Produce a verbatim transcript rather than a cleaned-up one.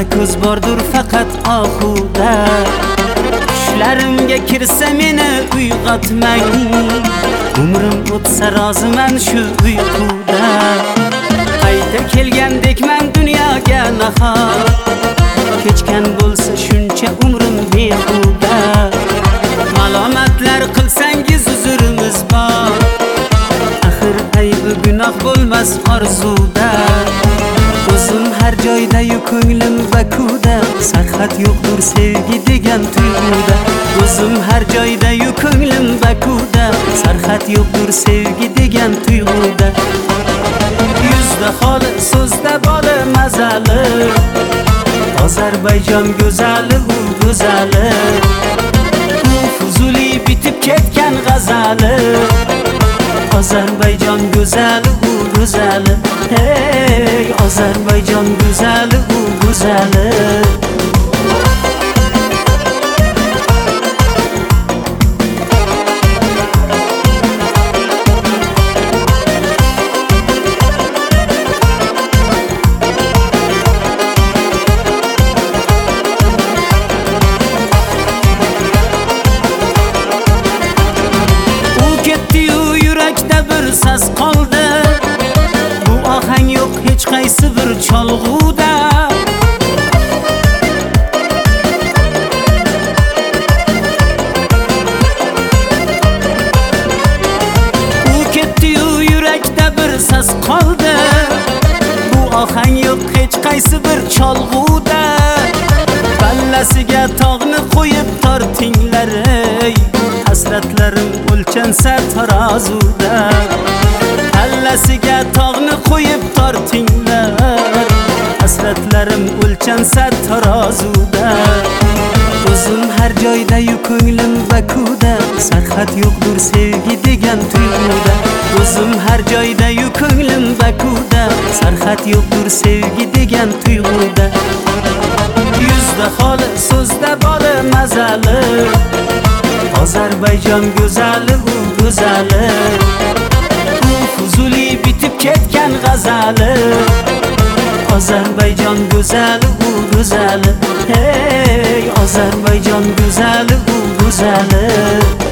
va ko'z bordur faqat oxuda. Tushlarimga kirsa meni uyg'otmang, umrim o'tsa roziman shu uyquda. Qayta kelgandekman dunyoga nahot, kechgan bo'lsa shuncha umrim behuda. Malomatlar qilsangiz uzrimiz bor, axir aybi gunoh bo'lmas orzuda. O'zim har joyda-yu ko'nglim vakuda, sarhad yo'qdir sevgi degan tuyg'uda. O'zim har joyda-yu ko'nglim vakuda, sarhad yo'qdir sevgi degan tuyg'uda. Yuzda holi, so'zda boli mazali, Ozarbayjon go'zali u go'zali. U Fuzuli bitib ketgan g'azali, Ozarbayjon go'zali u go'zali. Hey, Ozarbayjon go'zali u go'zali. Sas qoldi, bu ohang yo'q hech qaysi bir cholg'uda. U ketdi-yu yurakda bir sas qoldi, bu ohang yo'q hech qaysi bir cholg'uda. Ballasiga tog'ni qo'yib tortinglar, ey hasratlarim o'lchansa tarozuda. Ballasiga tog'ni qo'yib tortinglar, hasratlarim o'lchansa tarozuda. O'zim har joyda-yu ko'nglim vakuda, sarhad yo'qdir sevgi degan tuyg'uda. O'zim har joyda-yu ko'nglim vakuda, sarhad yo'qdir sevgi degan tuyg'uda. Yuzda holi, so'zda boli mazali, Ozarbayjon go'zali u go'zali. U Fuzuli bitib ketgan g'azali, Ozarbayjon go'zali u go'zali. Hey, Ozarbayjon go'zali u go'zali.